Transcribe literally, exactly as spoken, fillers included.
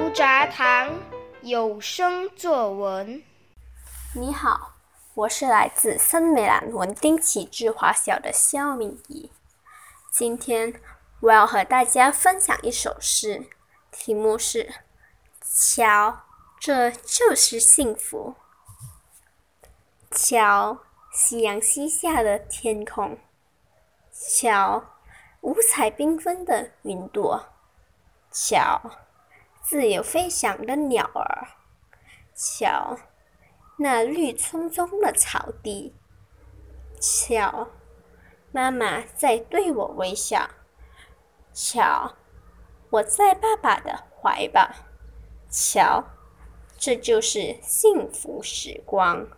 牛轧糖有声作文。 你好，我是来自森美兰文丁启智华小的肖敏仪。今天我要和大家分享一首诗，题目是瞧，这就是幸福。瞧，夕阳西下的天空，瞧，五彩缤纷的云朵，瞧，自由飞翔的鸟儿，瞧，那绿葱葱的草地，瞧，妈妈在对我微笑，瞧，我在爸爸的怀抱，瞧，这就是幸福时光。